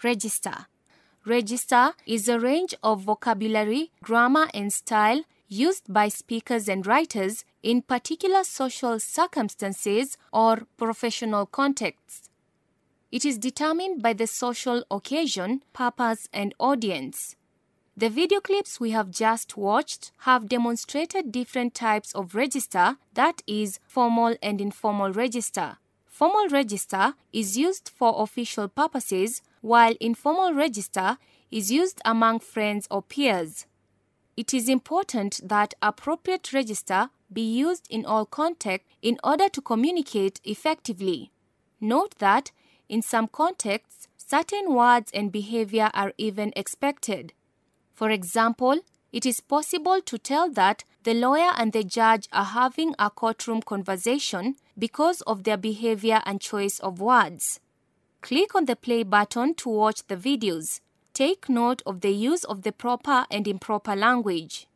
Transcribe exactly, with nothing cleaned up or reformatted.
Register. Register is a range of vocabulary, grammar and style used by speakers and writers in particular social circumstances or professional contexts. It is determined by the social occasion, purpose and audience. The video clips we have just watched have demonstrated different types of register, that is, formal and informal register. Formal register is used for official purposes, while informal register is used among friends or peers. It is important that appropriate register be used in all contexts in order to communicate effectively. Note that in some contexts, certain words and behavior are even expected. For example, it is possible to tell that the lawyer and the judge are having a courtroom conversation because of their behavior and choice of words. Click on the play button to watch the videos. Take note of the use of the proper and improper language.